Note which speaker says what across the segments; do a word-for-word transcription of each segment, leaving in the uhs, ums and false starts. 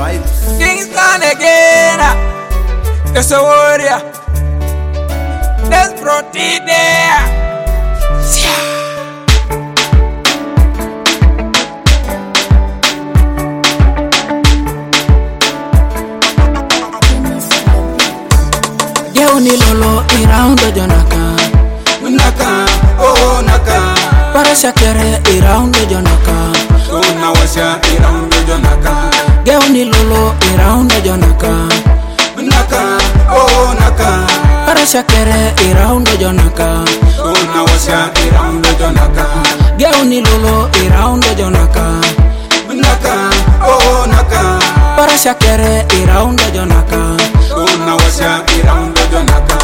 Speaker 1: vibes.
Speaker 2: Kingston again. There's a warrior. There's protein there. Geuni lolo iraundo jonaka.
Speaker 1: Naka, oh naka.
Speaker 2: Para shakere iraundo jonaka.
Speaker 1: Una washa iraundo jonaka.
Speaker 2: Geuni lolo iraundo jonaka.
Speaker 1: Naka, oh naka.
Speaker 2: Para shakere iraundo jonaka.
Speaker 1: Una washa iraundo jonaka.
Speaker 2: Geuni lolo iraundo jonaka.
Speaker 1: Naka, oh naka.
Speaker 2: Para shakere iraundo jonaka.
Speaker 1: Una washa iraundo jonaka.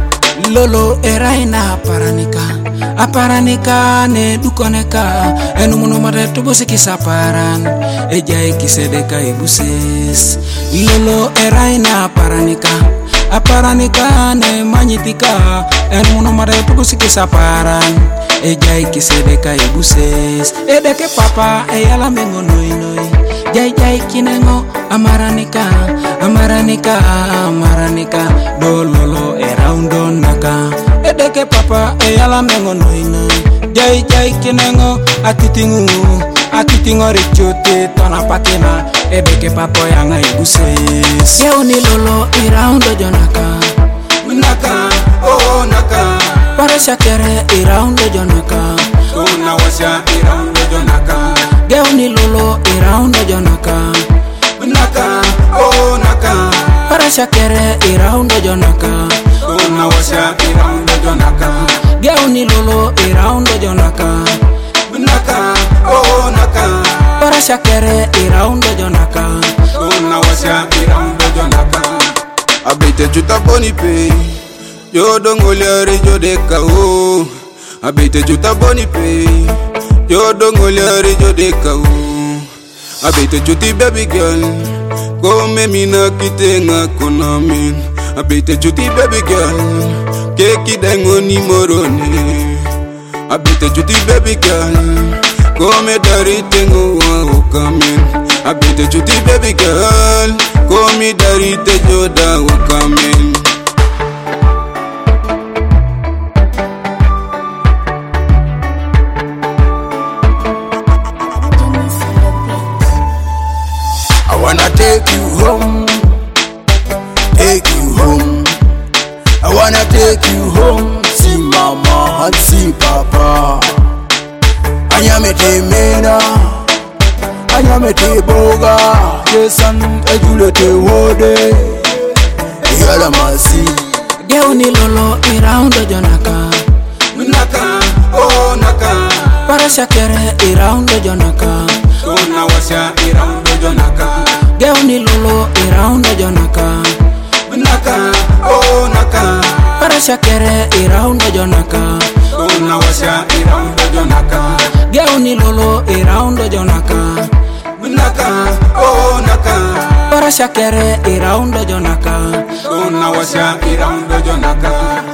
Speaker 2: Lolo eraina aparanika. Aparanika ne dukoneka. Enu muno mare tubusi kisaparan. Ejai kisedeka ibuses. Lolo eraina aparanika. Aparanika ne manyitika. Enu muno mare tubusi kisaparan. Ejai kisedeka ibuses. Edeke papa eyala mengo noi noi. Jai jai kinengo amaranika. Amaranika amaranika. Dololo eraundo naka. Edeke papa eyala mengo noi noi. Jai jai kinengo atitingu. Atitingo richote tona pakena. Edeke papa yanga ibuses. Geuni lolo iraundo jonaka.
Speaker 1: Naka, oh naka.
Speaker 2: Para shakere iraundo jonaka.
Speaker 1: Una washa iraundo jonaka.
Speaker 2: Geuni lolo iraundo jonaka.
Speaker 1: Naka, oh naka.
Speaker 2: Para shakere iraundo jonaka.
Speaker 1: Una washa iraundo jonaka.
Speaker 2: Geuni lolo iraundo jonaka.
Speaker 1: Naka, oh naka.
Speaker 2: Para shakere iraundo jonaka.
Speaker 1: Una washa iraundo jonaka. Abite juta boni pe. Yo dongoliare yo deka o. Abite juta boni pe. Yo dongoliare yo deka o. Abite juti baby girl. Go me mina kitenga konamin. Abite juti baby girl. Keki dengo ni morone. Abite juti baby girl. Go me dari tengo wa okamin. Abite juti baby girl. Go me dari te joda okamin. I wanna take you home, take you home. I wanna take you home, see mama and see papa. Anyamete mena, anyamete boga. Kesan ejulete wode, yala masi.
Speaker 2: Geuni lolo iraundo jonaka.
Speaker 1: Naka, oh naka.
Speaker 2: Para shakere iraundo jonaka.
Speaker 1: Una washa iraundo jonaka.
Speaker 2: Geuni lolo iraundo jonaka.
Speaker 1: Naka, oh naka.
Speaker 2: Para shakere iraundo jonaka.
Speaker 1: Una washa iraundo jonaka.
Speaker 2: Geuni lolo iraundo jonaka.
Speaker 1: Naka, oh naka.
Speaker 2: Para shakere iraundo jonaka.
Speaker 1: Una washa iraundo jonaka.